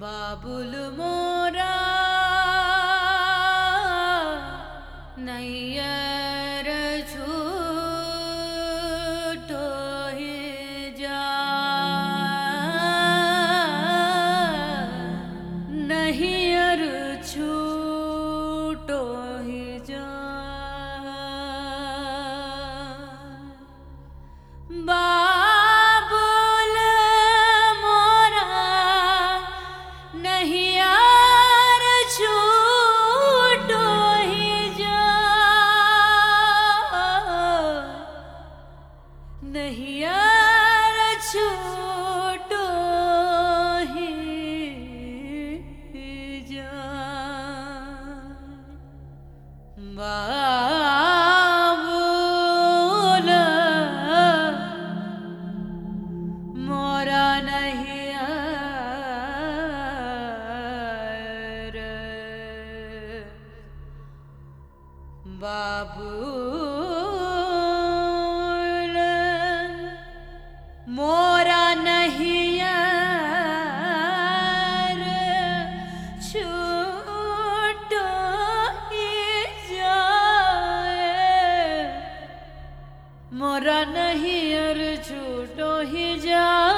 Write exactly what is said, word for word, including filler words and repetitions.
बाबुल मोरा नैयर छूटो ही जा नैयर छूटो ही जा बाबुल मोरा नैयर छूटो ही जा नैयर छूटो ही जा बाबुल मोरा नैयर बाबुल मोरा नैयर छूटो ही जाए मोरा नैयर छूटो ही जाए।